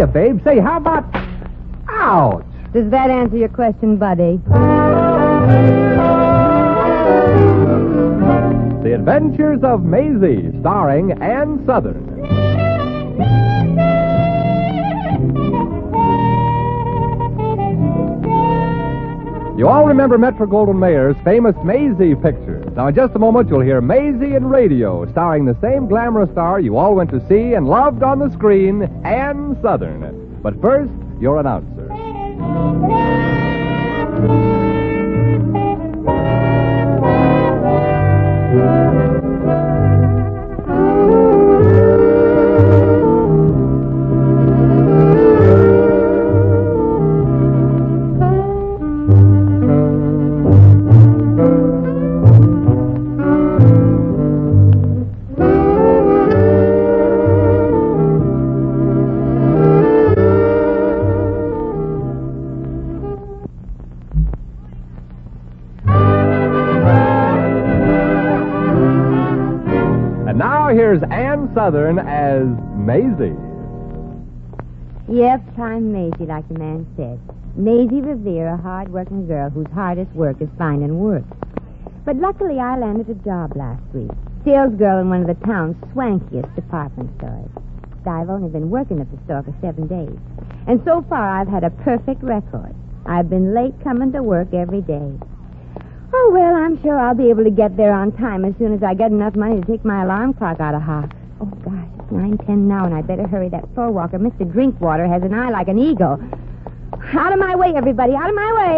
hiya, babe. Say, how about... Ouch! Does that answer your question, buddy? The Adventures of Maisie, starring Ann Sothern. You all remember Metro-Goldwyn-Mayer's famous Maisie picture. Now, in just a moment, you'll hear Maisie in Radio, starring the same glamorous star you all went to see and loved on the screen, Ann Sothern. But first, your announcer. Here's Ann Sothern as Maisie. Yes, I'm Maisie, like the man said. Maisie Revere, a hard-working girl whose hardest work is finding work. But luckily, I landed a job last week. Sales girl in one of the town's swankiest department stores. I've only been working at the store for 7 days. And so far, I've had a perfect record. I've been late coming to work every day. Oh, well, I'm sure I'll be able to get there on time as soon as I get enough money to take my alarm clock out of hock. Oh, gosh, it's 9:10 now, and I better hurry. That floor walker, Mr. Drinkwater, has an eye like an eagle. Out of my way, everybody, out of my way.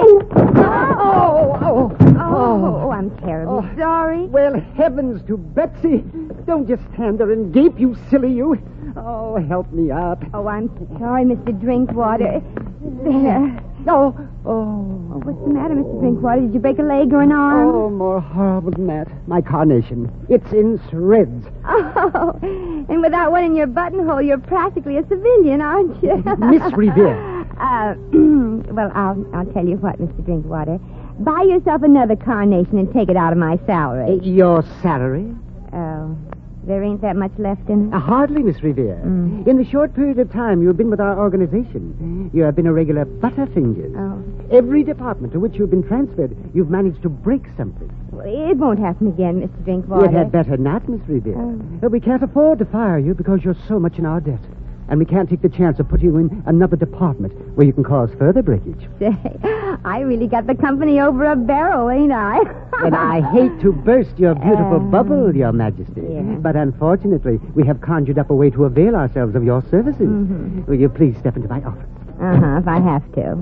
Oh, I'm terribly sorry. Well, heavens to Betsy. Don't just stand there and gape, you silly you. Oh, help me up. Oh, I'm sorry, Mr. Drinkwater. There. Oh. What's the matter, Mr. Drinkwater? Did you break a leg or an arm? Oh, more horrible than that. My carnation. It's in shreds. Oh, and without one in your buttonhole, you're practically a civilian, aren't you? Miss Revere. Well, I'll tell you what, Mr. Drinkwater. Buy yourself another carnation and take it out of my salary. Your salary? Oh, there ain't that much left in it? Hardly, Miss Revere. In the short period of time you've been with our organization, you have been a regular butterfinger. Oh. Every department to which you've been transferred, you've managed to break something. Well, it won't happen again, Mr. Drinkwater. It had better not, Miss Revere. We can't afford to fire you because you're so much in our debt. And we can't take the chance of putting you in another department where you can cause further breakage. Say, I really got the company over a barrel, ain't I? And I hate to burst your beautiful bubble, Your Majesty. Yeah. But unfortunately, we have conjured up a way to avail ourselves of your services. Will you please step into my office? If I have to.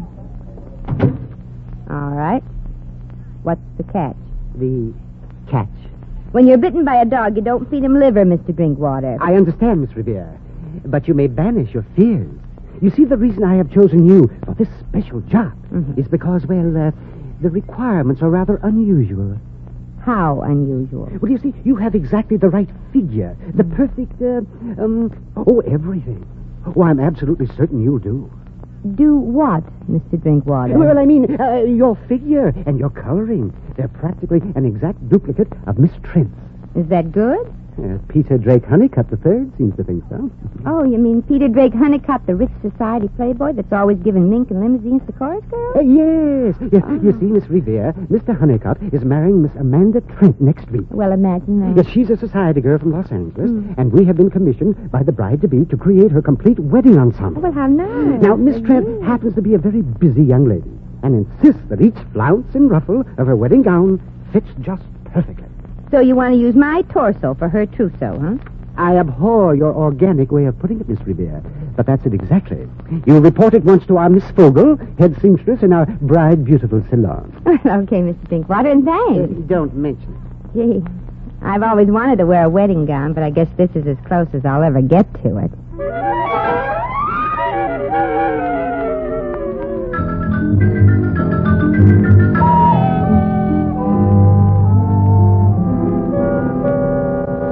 All right. What's the catch? The catch. When you're bitten by a dog, you don't feed him liver, Mr. Drinkwater. I understand, Miss Revere. But you may banish your fears. You see, the reason I have chosen you for this special job is because, well, the requirements are rather unusual. How unusual? Well, you see, you have exactly the right figure. The perfect, everything. Oh, I'm absolutely certain you'll do. Do what, Mr. Drinkwater? Well, I mean, your figure and your coloring. They're practically an exact duplicate of Miss Trent's. Is that good? Peter Drake Honeycutt III seems to think so. Oh, you mean Peter Drake Honeycutt, the rich society playboy that's always giving mink and limousines to chorus girls? Yes. You see, Miss Revere, Mr. Honeycutt is marrying Miss Amanda Trent next week. Well, imagine that. Yes, she's a society girl from Los Angeles, and we have been commissioned by the bride-to-be to create her complete wedding ensemble. Well, how nice. Now, Miss Trent happens to be a very busy young lady and insists that each flounce and ruffle of her wedding gown fits just perfectly. So you want to use my torso for her trousseau, huh? I abhor your organic way of putting it, Miss Revere, but that's it exactly. You report at once to our Miss Fogel, head seamstress in our Bride Beautiful salon. Okay, Mr. Drinkwater, and thanks. Don't mention it. Gee, I've always wanted to wear a wedding gown, but I guess this is as close as I'll ever get to it.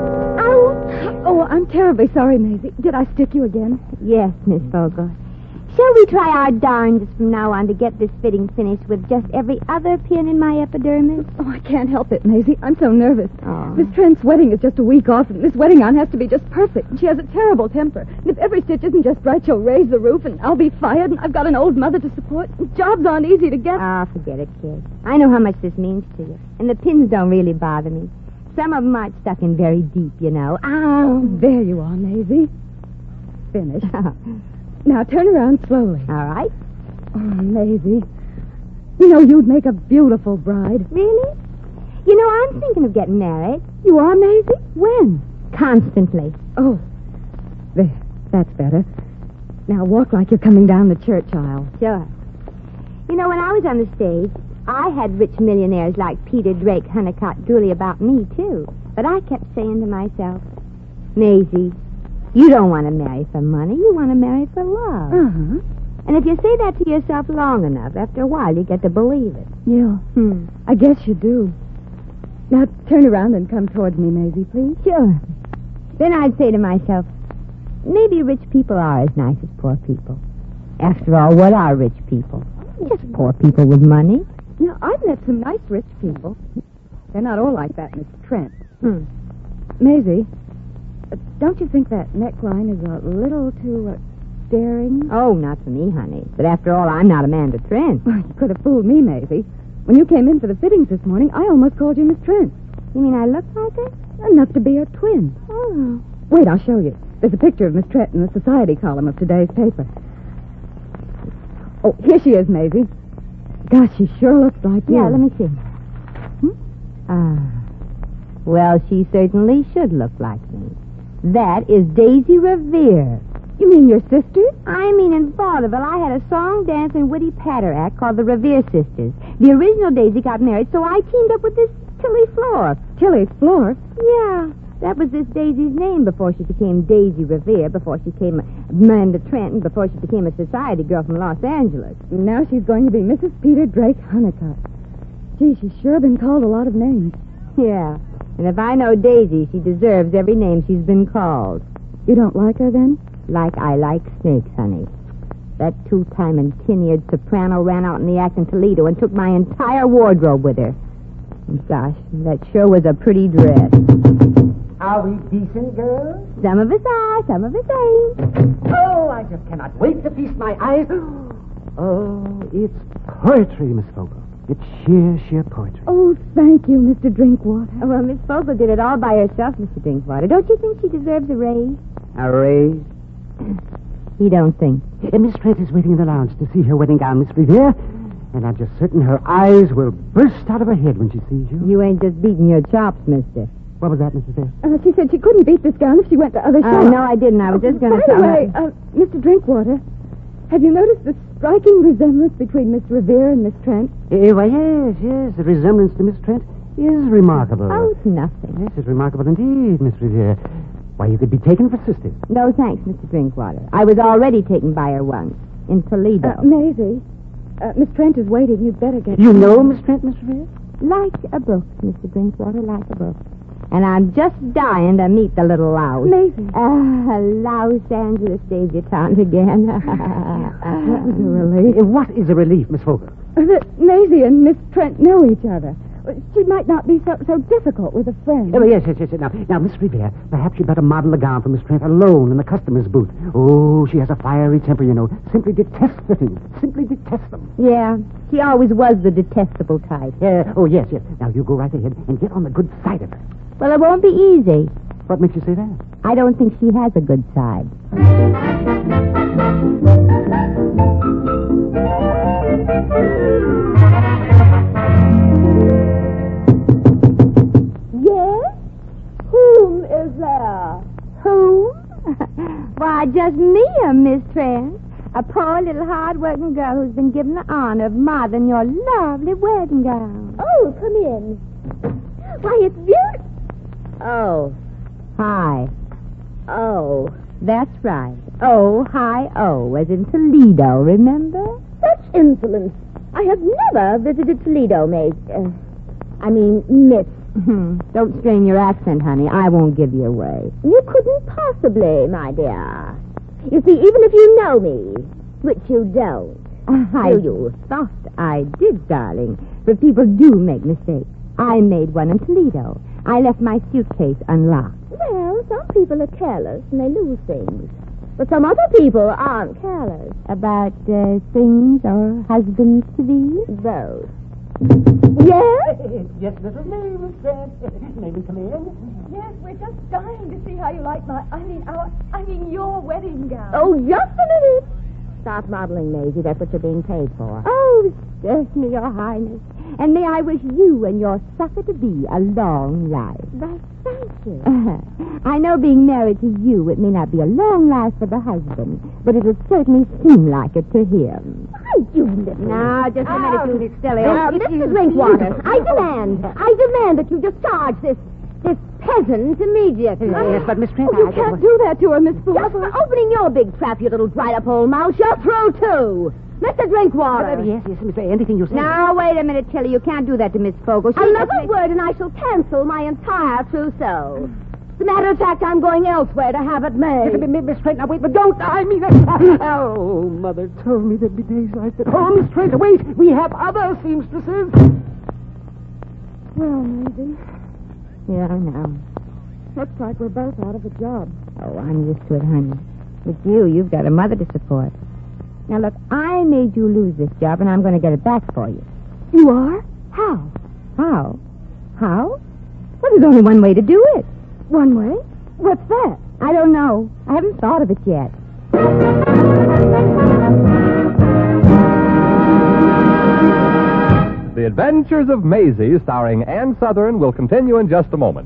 I'm terribly sorry, Maisie. Did I stick you again? Yes, Miss Fogel. Shall we try our darndest from now on to get this fitting finished with just every other pin in my epidermis? Oh, I can't help it, Maisie. I'm so nervous. Oh. Miss Trent's wedding is just a week off, and this wedding gown has to be just perfect. And she has a terrible temper. And if every stitch isn't just right, she'll raise the roof, and I'll be fired, and I've got an old mother to support. And jobs aren't easy to get. Ah, forget it, kid. I know how much this means to you. And the pins don't really bother me. Some of them aren't stuck in very deep, you know. Oh, there you are, Maisie. Finished. Now turn around slowly. All right. Oh, Maisie. You know, you'd make a beautiful bride. Really? You know, I'm thinking of getting married. You are, Maisie? When? Constantly. Oh, there. That's better. Now walk like you're coming down the church aisle. Sure. You know, when I was on the stage, I had rich millionaires like Peter Drake Honeycutt drooly about me, too. But I kept saying to myself, Maisie, you don't want to marry for money. You want to marry for love. Uh-huh. And if you say that to yourself long enough, after a while you get to believe it. Yeah. I guess you do. Now turn around and come towards me, Maisie, please. Sure. Then I'd say to myself, maybe rich people are as nice as poor people. After all, what are rich people? Just poor people with money. Yeah, I've met some nice rich people. They're not all like that, Miss Trent. Maisie, don't you think that neckline is a little too daring? Oh, not for me, honey. But after all, I'm not Amanda Trent. Well, you could have fooled me, Maisie. When you came in for the fittings this morning, I almost called you Miss Trent. You mean I look like her? Enough to be her twin. Oh. Wait, I'll show you. There's a picture of Miss Trent in the society column of today's paper. Oh, here she is, Maisie. Gosh, she sure looks like you. Yeah, let me see. Well, she certainly should look like me. That is Daisy Revere. You mean your sister? I mean, in vaudeville, I had a song, dance, and witty patter act called the Revere Sisters. The original Daisy got married, so I teamed up with this Tilly Floor. Tilly Floor? Yeah, that was this Daisy's name before she became Daisy Revere, before she became Amanda Trent, and before she became a society girl from Los Angeles. Now she's going to be Mrs. Peter Drake Honeycutt. Gee, she's sure been called a lot of names. Yeah, and if I know Daisy, she deserves every name she's been called. You don't like her, then? Like I like snakes, honey. That two-time and tin-eared soprano ran out in the act in Toledo and took my entire wardrobe with her. And gosh, that sure was a pretty dress. Are we decent, girls? Some of us are, some of us ain't. Oh, I just cannot wait to feast my eyes. Oh, it's poetry, Miss Fogel. It's sheer poetry. Oh, thank you, Mr. Drinkwater. Oh, well, Miss Fogel did it all by herself, Mr. Drinkwater. Don't you think she deserves a raise? A raise? You don't think? Miss Trent is waiting in the lounge to see her wedding gown, Miss Revere. And I'm just certain her eyes will burst out of her head when she sees you. You ain't just beating your chops, mister. What was that, Mrs. Revere? She said she couldn't beat this gown if she went to other shops. No, I didn't. I was just going to tell her. By the way, Mr. Drinkwater, have you noticed the striking resemblance between Miss Revere and Miss Trent? Why, yes. The resemblance to Miss Trent is remarkable. Oh, it's nothing. Yes, it's remarkable indeed, Miss Revere. Why, you could be taken for sisters. No, thanks, Mr. Drinkwater. I was already taken by her once, in Toledo. Maisie, Miss Trent is waiting. You'd better get... You know Miss Trent, Miss Revere? Like a book, Mr. Drinkwater, like a book. And I'm just dying to meet the little louse. Maisie. Los Angeles debutante again. That was a relief. What is a relief, Miss Fogel? That Maisie and Miss Trent know each other. She might not be so difficult with a friend. Oh, yes. Now, Miss Revere, perhaps you'd better model a gown for Miss Trent alone in the customer's booth. Oh, she has a fiery temper, you know. Simply detests fittings. Simply detests them. Yeah, she always was the detestable type. Oh, yes. Now, you go right ahead and get on the good side of her. Well, it won't be easy. What makes you say that? I don't think she has a good side. Yes? Whom is there? Whom? Why, just me, Miss Trent. A poor little hard-working girl who's been given the honor of modeling your lovely wedding gown. Oh, come in. Why, it's beautiful. Oh. Hi. Oh. That's right. Oh, hi, oh, as in Toledo, remember? Such insolence. I have never visited Toledo, Miss. Miss. Don't strain your accent, honey. I won't give you away. You couldn't possibly, my dear. You see, even if you know me, Which you don't. I thought I did, darling. But people do make mistakes. I made one in Toledo. I left my suitcase unlocked. Well, some people are careless and they lose things. But some other people aren't careless. About things or husbands to be? Those. Yes? Yes, Mrs. May, Miss Trent. May we come in? Yes, we're just dying to see how you like your wedding gown. Oh, just a minute. Stop modeling, Maisie. That's what you're being paid for. Oh, certainly, Your Highness. And may I wish you and your sucker-to-be a long life. Thank you. I know being married to you, it may not be a long life for the husband, but it'll certainly seem like it to him. You little... Now, just a minute, Judy Stilly. Mr. Drinkwater, I demand that you discharge this peasant immediately. Yes, but Miss Trent, You can't do that to her, Miss Fuller. Just for opening your big trap, you little dried-up old mouse. You're through, too. Mr. Drinkwater. Yes, Miss Trent, anything you say. Now, wait a minute, Tilly. You can't do that to Miss Fogle. Another word and I shall cancel my entire trousseau. As a matter of fact, I'm going elsewhere to have it made. Miss Trent, now wait, but don't. I mean, oh, Mother told me there'd be days like that. Oh, Miss Trent, wait. We have other seamstresses. Well, Maisie, Yeah, I know. looks like we're both out of a job. Oh, I'm used to it, honey. With you've got a mother to support. Now, look, I made you lose this job, and I'm going to get it back for you. You are? How? How? How? Well, there's only one way to do it. One way? What's that? I don't know. I haven't thought of it yet. The Adventures of Maisie, starring Ann Sothern, will continue in just a moment.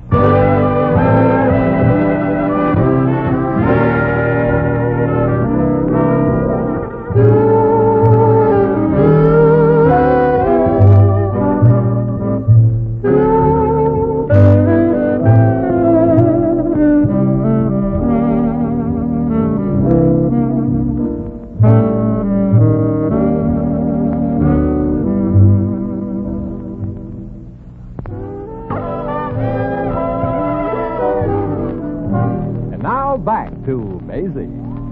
Back to Maisie.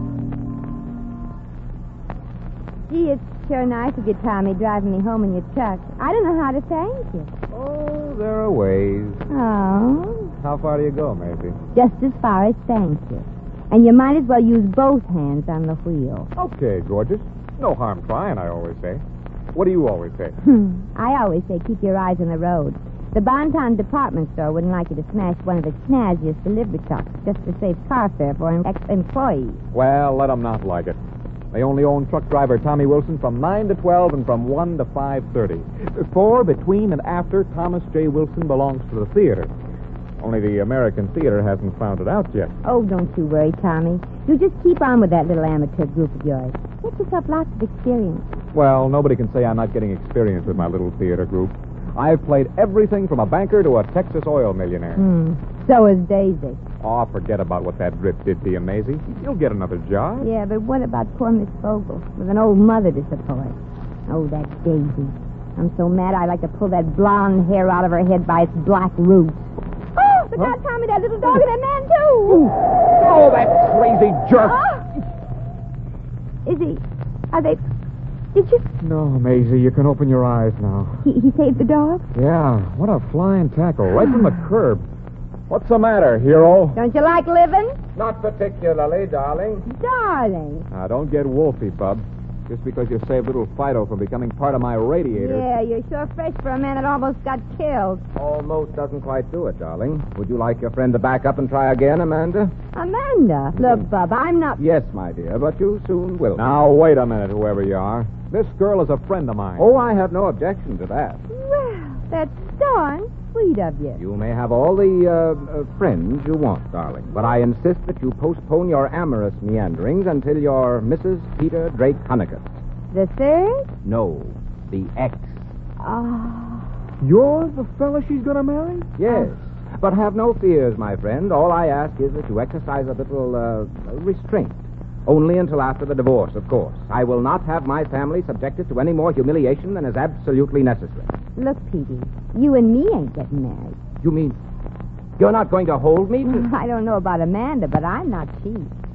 Gee, it's sure nice of you, Tommy, driving me home in your truck. I don't know how to thank you. Oh, there are ways. Oh, How far do you go, Maisie? just as far as thank you. And you might as well use both hands on the wheel. Okay, gorgeous. No harm trying, I always say. What do you always say? I always say keep your eyes on the road. The Bonton department store wouldn't like you to smash one of the snazziest delivery trucks just to save car fare for an ex-employee. Well, let 'em not like it. They only own truck driver Tommy Wilson from 9 to 12 and from 1 to 5:30. Before, between, and after, Thomas J. Wilson belongs to the theater. Only the American theater hasn't found it out yet. Oh, don't you worry, Tommy. You just keep on with that little amateur group of yours. Get yourself lots of experience. Well, nobody can say I'm not getting experience with my little theater group. I've played everything from a banker to a Texas oil millionaire. So is Daisy. Oh, forget about what that drip did to you, Maisie. You'll get another job. Yeah, but what about poor Miss Fogle with an old mother to support? Oh, that Daisy. I'm so mad I'd like to pull that blonde hair out of her head by its black roots. Oh, but now, Tommy, that little dog and that man, too. Oh, that crazy jerk. Is he... Are they... Did you... No, Maisie, you can open your eyes now. He saved the dog? Yeah, what a flying tackle, right from the curb. What's the matter, hero? Don't you like living? Not particularly, darling. Darling. Now, don't get wolfy, bub. Just because you saved little Fido from becoming part of my radiator. Yeah, you're sure fresh for a man that almost got killed. Almost doesn't quite do it, darling. Would you like your friend to back up and try again, Amanda? Amanda? Look, Bub, I'm not... Yes, my dear, but you soon will. Now, wait a minute, whoever you are. This girl is a friend of mine. Oh, I have no objection to that. Well, that's darn sweet of you. You may have all the friends you want, darling, but I insist that you postpone your amorous meanderings until you're Mrs. Peter Drake Honeycutt. The third? No, the ex. You're the fella she's going to marry? Yes, but have no fears, my friend. All I ask is that you exercise a little restraint. Only until after the divorce, of course. I will not have my family subjected to any more humiliation than is absolutely necessary. Look, Petey, you and me ain't getting married. You mean you're not going to hold me to... I don't know about Amanda, but I'm not cheap.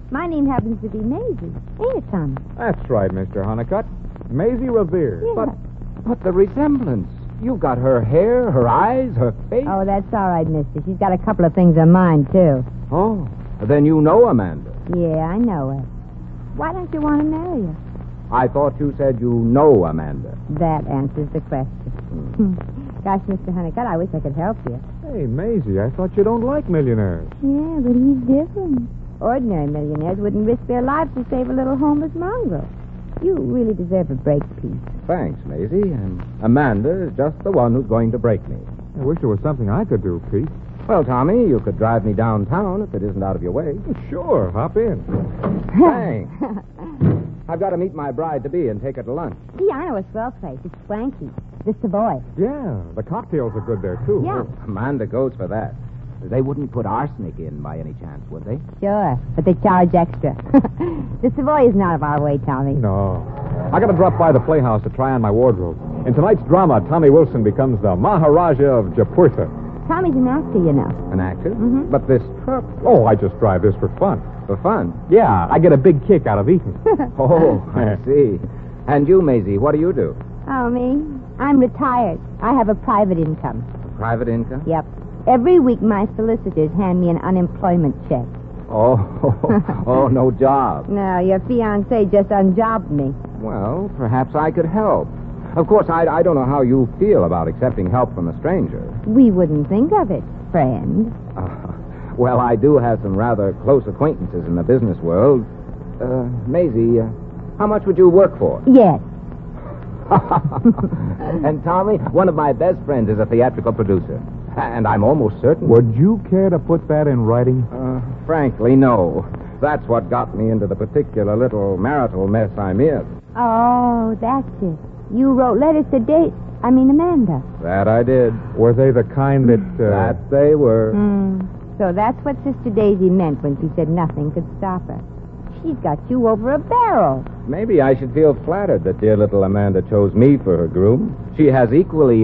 My name happens to be Maisie. Ain't it, Tommy? That's right, Mr. Honeycutt. Maisie Revere. Yeah. But the resemblance. You've got her hair, her eyes, her face. Oh, that's all right, mister. She's got a couple of things in mind, too. Oh, then you know Amanda. Yeah, I know her. Why don't you want to marry her? I thought you said you know Amanda. That answers the question. Gosh, Mr. Honeycutt, I wish I could help you. Hey, Maisie, I thought you don't like millionaires. Yeah, but he's different. Ordinary millionaires wouldn't risk their lives to save a little homeless mongrel. You really deserve a break, Pete. Thanks, Maisie. And Amanda is just the one who's going to break me. I wish there was something I could do, Pete. Well, Tommy, you could drive me downtown if it isn't out of your way. Sure, hop in. Thanks. I've got to meet my bride-to-be and take her to lunch. Gee, I know a swell place. It's Swanky. The Savoy. Yeah, the cocktails are good there, too. Yeah. Amanda goes for that. They wouldn't put arsenic in by any chance, would they? Sure, but they charge extra. The Savoy isn't out of our way, Tommy. No. I got to drop by the Playhouse to try on my wardrobe. In tonight's drama, Tommy Wilson becomes the Maharaja of Japurta. Tommy's an actor, you know. An actor? Mhm. But this truck, Oh, I just drive this for fun. for fun. Yeah, I get a big kick out of eating. Oh, I see. And you, Maisie, what do you do? Oh, me? I'm retired. I have a private income. Private income? Yep. Every week, my solicitors hand me an unemployment check. Oh, oh, no job. No, your fiancé just unjobbed me. Well, perhaps I could help. Of course, I don't know how you feel about accepting help from a stranger. We wouldn't think of it, friend. Well, I do have some rather close acquaintances in the business world. Maisie, how much would you work for? Yes. And Tommy, one of my best friends is a theatrical producer. And I'm almost certain... Would you care to put that in writing? Frankly, no. That's what got me into the particular little marital mess I'm in. Oh, that's it. You wrote letters to Amanda. That I did. Were they the kind that... That they were. So that's what Sister Daisy meant when she said nothing could stop her. She's got you over a barrel. Maybe I should feel flattered that dear little Amanda chose me for her groom. She has equally,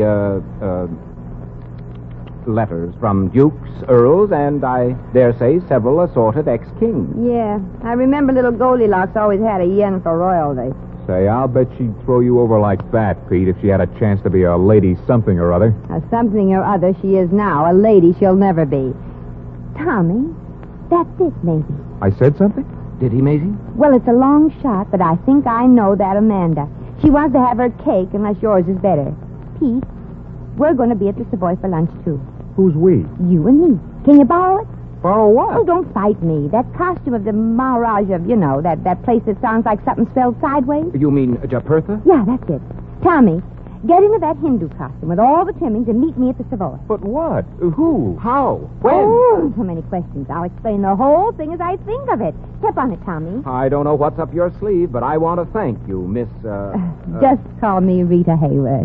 letters from dukes, earls, and I dare say several assorted ex-kings. Yeah, I remember little Goldilocks always had a yen for royalty. Say, I'll bet she'd throw you over like that, Pete, if she had a chance to be a lady something or other. A something or other she is now. A lady she'll never be. Tommy, that's it, maybe. I said something? Did he, Maisie? Well, it's a long shot, but I think I know that Amanda. She wants to have her cake unless yours is better. Pete, we're going to be at the Savoy for lunch, too. Who's we? You and me. Can you borrow it? Borrow what? Oh, don't fight me. That costume of the Maharaja of, that place that sounds like something spelled sideways. You mean Japurtha? Yeah, that's it. Tommy, get into that Hindu costume with all the trimmings and meet me at the Savoy. But what? Who? How? When? Oh, so many questions. I'll explain the whole thing as I think of it. Step on it, Tommy. I don't know what's up your sleeve, but I want to thank you, Miss, Just call me Rita Hayworth.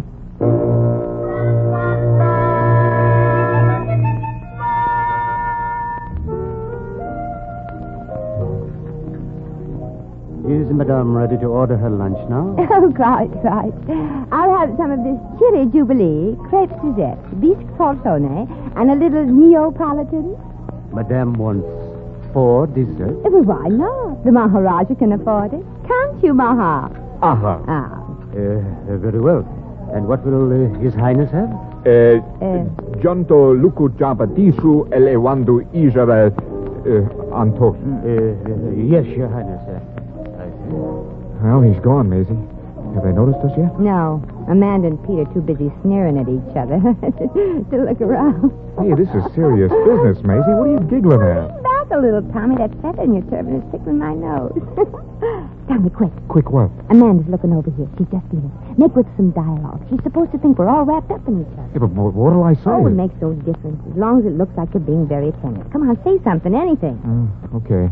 Is Madame ready to order her lunch now? Oh, right. I'll have some of this chili jubilee, crepe Suzette, bisque tortone, and a little Neapolitan. Madame wants 4 desserts. Well, why not? The Maharaja can afford it. Can't you, Maha? Aha. Ah. Very well. And what will His Highness have? Jonto luku jabadisu elewandu ijara antos. Yes, Your Highness. Well, he's gone, Maisie. Have they noticed us yet? No. Amanda and Pete are too busy sneering at each other to look around. Hey, this is serious business, Maisie. What are you giggling at? Back a little, Tommy. That feather in your turban is tickling my nose. Tommy, quick. Quick what? Amanda's looking over here. She's just seen us. Make with some dialogue. She's supposed to think we're all wrapped up in each other. Yeah, but what'll I say? Oh, it makes no difference. As long as it looks like you're being very attentive. Come on, say something, anything. Okay.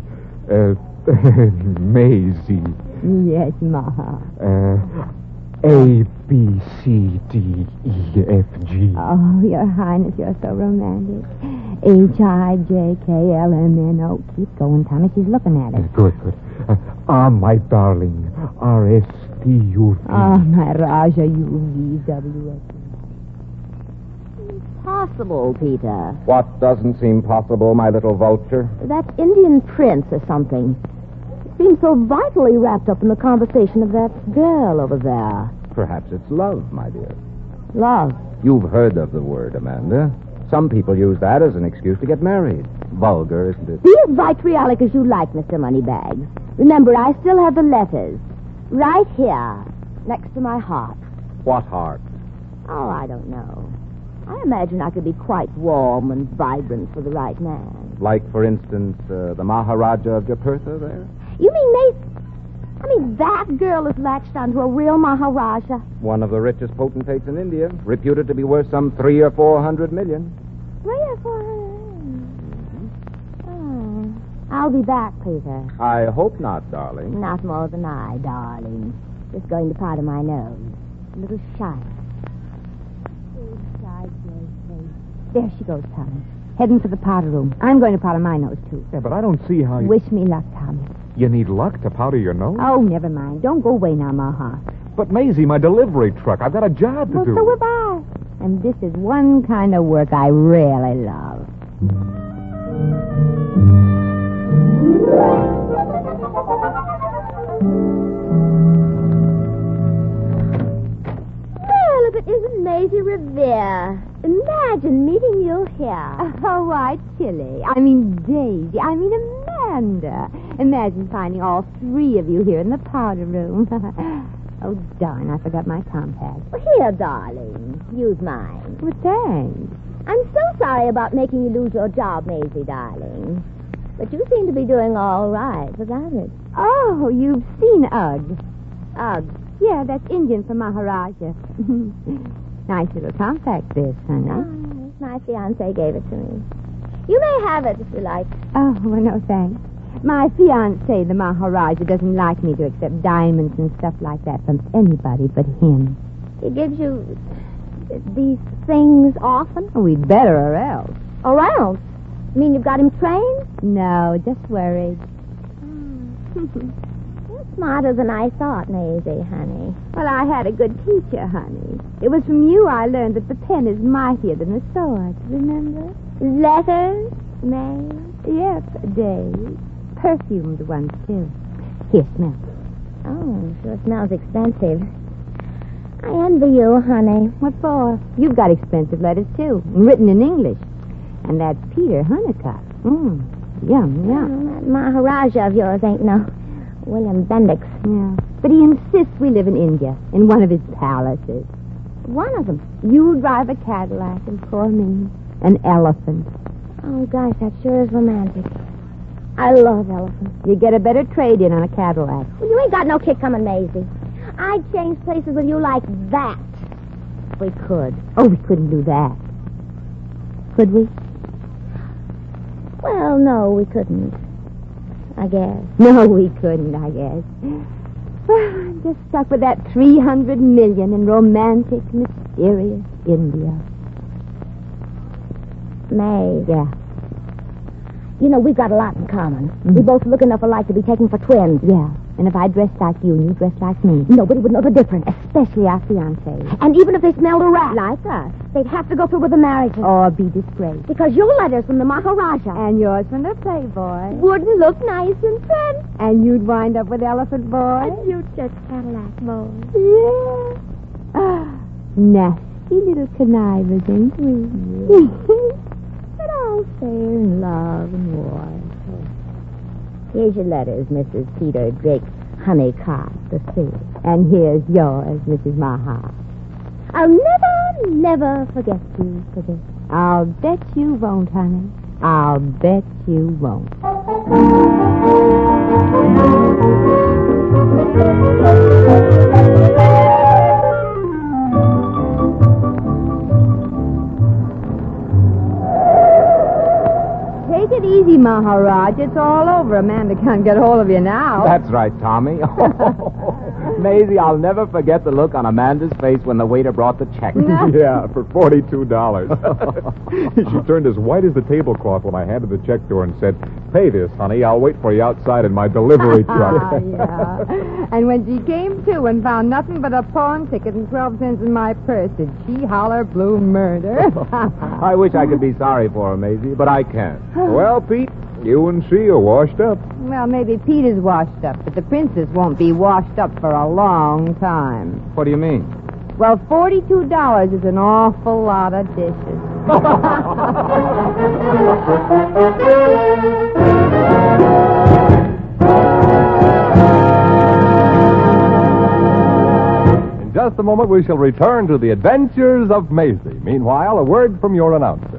Maisie. Yes, Maha. A, B, C, D, E, F, G. Oh, Your Highness, you're so romantic. H-I-J-K-L-M-N-O. Keep going, Tommy. She's looking at us. Good. My darling. R-S-T-U-V. Oh, my Raja, U-V-W-S. Possible, Peter. What doesn't seem possible, my little vulture? That Indian prince or something. seem so vitally wrapped up in the conversation of that girl over there. Perhaps it's love, my dear. Love. You've heard of the word, Amanda. Some people use that as an excuse to get married. Vulgar, isn't it? Be as vitriolic as you like, Mr. Moneybags. Remember, I still have the letters. Right here, next to my heart. What heart? Oh, I don't know. I imagine I could be quite warm and vibrant for the right man. Like, for instance, the Maharaja of Japurtha there? You mean that girl is latched onto a real Maharaja? One of the richest potentates in India, reputed to be worth some 300 or 400 million. 300 or 400? Oh. I'll be back, Peter. I hope not, darling. Not more than I, darling. Just going to part of my nose. A little shy. There she goes, Tommy. Heading for the powder room. I'm going to powder my nose, too. Yeah, but I don't see how you... Wish me luck, Tommy. You need luck to powder your nose? Oh, never mind. Don't go away now, Maha. But, Maisie, my delivery truck. I've got a job to do. So have I. And this is one kind of work I really love. Well, if it isn't Maisie Revere. Imagine meeting you here. Oh, why, Tilly. I mean, Daisy. I mean, Amanda. Imagine finding all three of you here in the powder room. Oh, darn, I forgot my compact. Here, darling. Use mine. Well, thanks. I'm so sorry about making you lose your job, Maisie, darling. But you seem to be doing all right without it. Oh, you've seen Ugg. Ugh. Yeah, that's Indian for Maharaja. Nice little compact this, honey. Oh, my fiancé gave it to me. You may have it if you like. Oh, well, no, thanks. My fiancé, the Maharaja, doesn't like me to accept diamonds and stuff like that from anybody but him. He gives you these things often? Oh, we'd better or else. Or else? You mean you've got him trained? No, just worried. You're smarter than I thought, Maisie, honey. Well, I had a good teacher, honey. It was from you I learned that the pen is mightier than the sword, remember? Letters, May? Yep, Dave. Perfumed ones, too. Here, smell. Oh, sure smells expensive. I envy you, honey. What for? You've got expensive letters, too, written in English. And that's Peter Honeycutt. Yum. That Maharaja of yours ain't no William Bendix. Yeah. But he insists we live in India, in one of his palaces. One of them. You drive a Cadillac, and for me, an elephant. Oh, gosh, that sure is romantic. I love elephants. You get a better trade-in on a Cadillac. Well, you ain't got no kick coming, Maisie. I'd change places with you like that. We could. Oh, we couldn't do that. Could we? Well, no, we couldn't. I guess. No, we couldn't, I guess. Well, I'm just stuck with that 300 million in romantic, mysterious India. May. Yeah. You know, we've got a lot in common. We both look enough alike to be taken for twins. Yeah. And if I dressed like you and you dressed like me, nobody would know the difference. Especially our fiancés. And even if they smelled a rat. Like us. They'd have to go through with the marriage. Or be disgraced. Because your letters from the Maharaja. And yours from the Playboy. Wouldn't look nice in print. And you'd wind up with Elephant Boy. And you'd just Cadillac Boy. Yeah. Nasty little connivers, ain't we? But all fair in love and war. Here's your letters, Mrs. Peter Drake Honeycutt III. And here's yours, Mrs. Maha. I'll never forget you for this. I'll bet you won't, honey. I'll bet you won't. Take it easy, Maharaj. It's all over. Amanda can't get hold of you now. That's right, Tommy. Maisie, I'll never forget the look on Amanda's face when the waiter brought the check. Yeah, for $42. She turned as white as the tablecloth when I handed the check to her and said, "Pay this, honey. I'll wait for you outside in my delivery truck." Yeah. And when she came to and found nothing but a pawn ticket and 12 cents in my purse, did she holler blue murder? I wish I could be sorry for her, Maisie, but I can't. Well, Pete, You and she are washed up. Well, maybe Pete is washed up, but the princess won't be washed up for a long time. What do you mean? Well, $42 is an awful lot of dishes. In just a moment, we shall return to the adventures of Maisie. Meanwhile, a word from your announcer.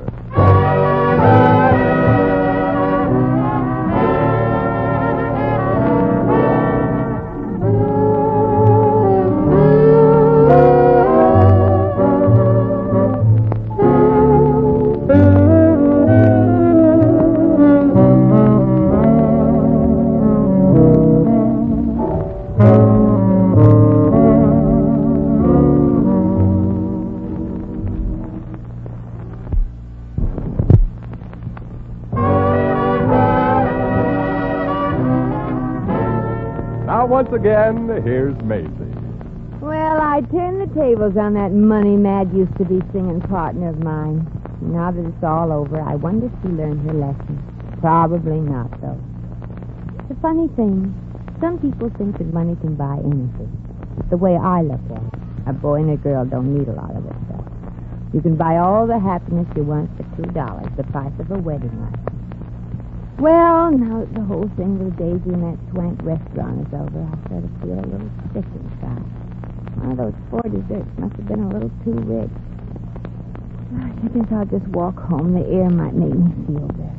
Once again, here's Maisie. Well, I turned the tables on that money-mad used-to-be singing partner of mine. Now that it's all over, I wonder if she learned her lesson. Probably not, though. It's a funny thing. Some people think that money can buy anything. It's the way I look at it. A boy and a girl don't need a lot of this stuff. You can buy all the happiness you want for $2, the price of a wedding license. Well, now that the whole thing with Daisy and that swank restaurant is over, I sort of feel a little sick inside. One of those 4 desserts must have been a little too rich. I guess I'll just walk home. The air might make me feel better.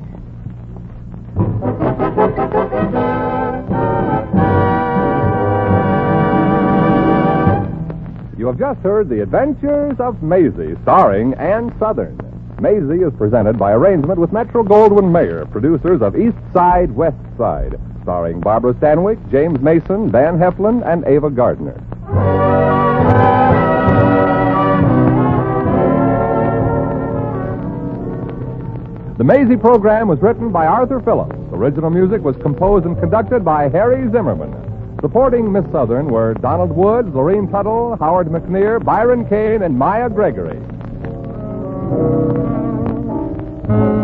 You have just heard The Adventures of Maisie, starring Ann Southern. Maisie is presented by arrangement with Metro-Goldwyn-Mayer, producers of East Side, West Side, starring Barbara Stanwyck, James Mason, Van Heflin, and Ava Gardner. The Maisie program was written by Arthur Phillips. Original music was composed and conducted by Harry Zimmerman. Supporting Miss Southern were Donald Woods, Lorene Tuttle, Howard McNear, Byron Kane, and Maya Gregory.